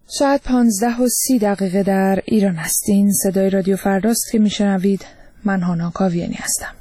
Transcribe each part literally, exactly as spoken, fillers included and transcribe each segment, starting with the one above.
ساعت پانزده و سی دقیقه در ایران هستین. صدای رادیو فرداست که میشنوید. من هانا کاویانی هستم.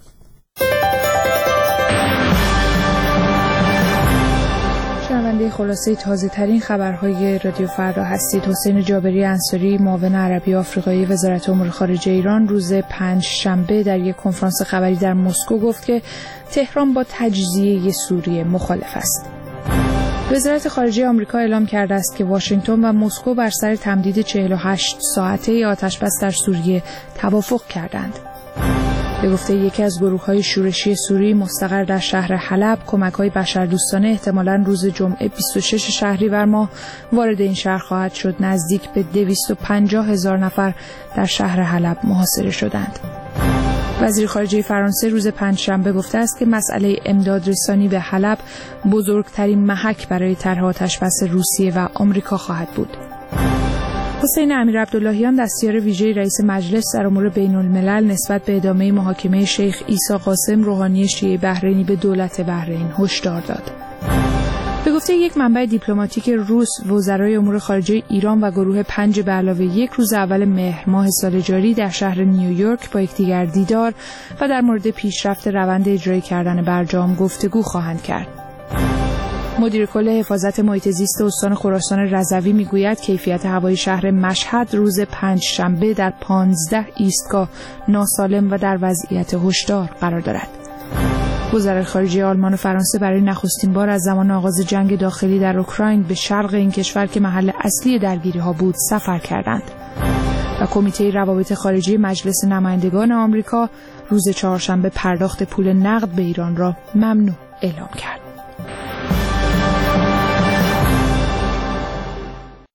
شنونده خلاصه تازه ترین خبرهای رادیو فردا هستید. حسین جابری انصاری، معاون عربی آفریقایی وزارت امور خارجه ایران، روز پنج شنبه در یک کنفرانس خبری در مسکو گفت که تهران با تجزیه سوریه مخالف است. وزارت خارجه آمریکا اعلام کرده است که واشنگتن و مسکو بر سر تمدید چهل و هشت ساعته آتش‌بس در سوریه توافق کردند. به گفته یکی از گروه‌های شورشی سوری مستقر در شهر حلب، کمک‌های بشردوستانه احتمالاً روز جمعه بیست و شش شهریور ماه وارد این شهر خواهد شد. نزدیک به دویست و پنجاه هزار نفر در شهر حلب محاصره شدند. وزیر خارجه فرانسه روز پنجشنبه گفته است که مسئله امداد رسانی به حلب بزرگترین محک برای طرح آتش‌بس روسیه و آمریکا خواهد بود. حسین امیرعبداللهیان، دستیار ویژه رئیس مجلس در امور بین الملل، نسبت به ادامه محاکمه شیخ عیسی قاسم روحانی شیعه بحرینی به دولت بحرین هشدار داد. به گفته یک منبع دیپلماتیک روس، وزرای امور خارجه ایران و گروه پنج به علاوه یک روز اول مهر ماه سال جاری در شهر نیویورک با یکدیگر دیدار و در مورد پیشرفت روند اجرایی کردن برجام گفتگو خواهند کرد. مدیر کل حفاظت محیط زیست استان خراسان رضوی میگوید کیفیت هوای شهر مشهد روز پنج شنبه در پانزده ایستگاه ناسالم و در وضعیت هشدار قرار دارد. وزرای خارجه آلمان و فرانسه برای نخستین بار از زمان آغاز جنگ داخلی در اوکراین به شرق این کشور که محل اصلی درگیری‌ها بود سفر کردند. و کمیته روابط خارجی مجلس نمایندگان آمریکا روز چهارشنبه پرداخت پول نقد به ایران را ممنوع اعلام کرد.